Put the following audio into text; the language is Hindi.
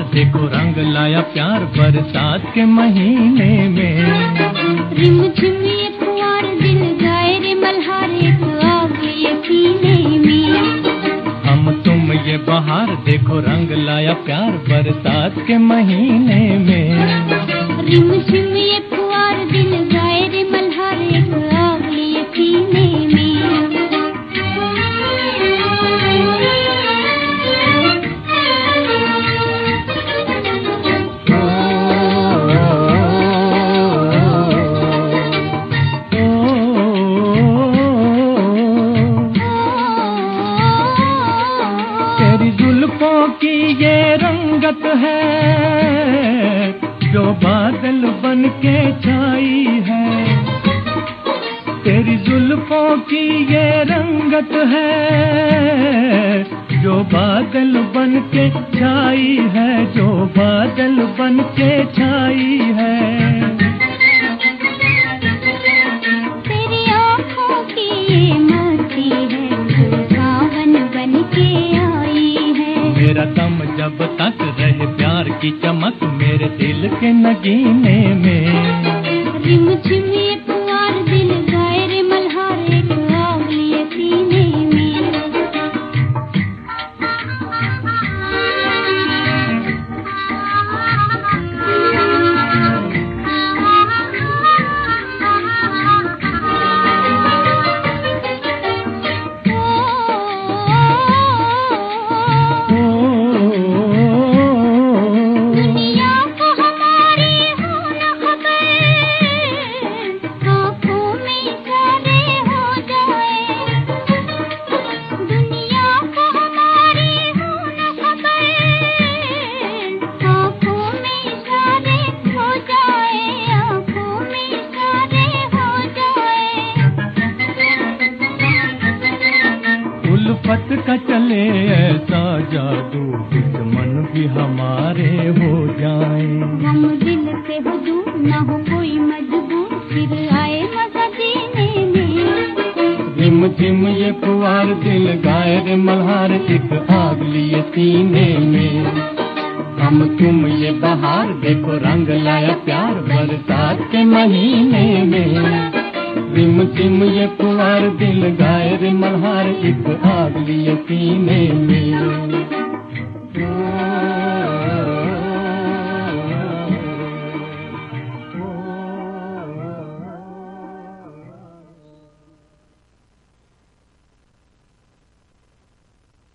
देखो रंग लाया प्यार बरसात के महीने में। रिम झिम ये फुहार दिल गाए रे मल्हार एक आग ये सीने में। हम तुम ये बहार देखो रंग लाया प्यार बरसात के महीने में। रिम झिम ये फुहार दिल गाए रे मल्हार एक आग ये सीने में। तेरी जुल्फों की ये रंगत है जो बादल बन के छाई है। तेरी जुल्फों की ये रंगत है जो बादल बन के छाई है, जो बादल बन के छाई है। तेरी आँखों की ये मस्ती है जो सावन बन के आई है। मेरा दम जब तक रहे प्यार की चमक मेरे दिल के नगीने में। रिम झिम ये फुहार दिल गाए रे मल्हार एक आग ये सीने में। दुनिया को हमारी हो न खबर, आँखों में इशारे हो जाए। दुनिया को हमारी हो न खबर, आँखों में इशारे हो जाए, आँखों में इशारे हो जाए। उल्फत का चले ऐसा जादू दुश्मन भी हमारे हो जाए। हम दिल से हो दूर न हो कोई मजबूर फिर आए मजा जीने में। रिम झिम ये फुहार दिल गाए रे मल्हार एक आग लिए सीने में। हम तुम ये बहार देखो रंग लाया प्यार बरसात के महीने में। रिम झिम ये फुहार दिल गाए रे मल्हार एक आग लिए सीने में।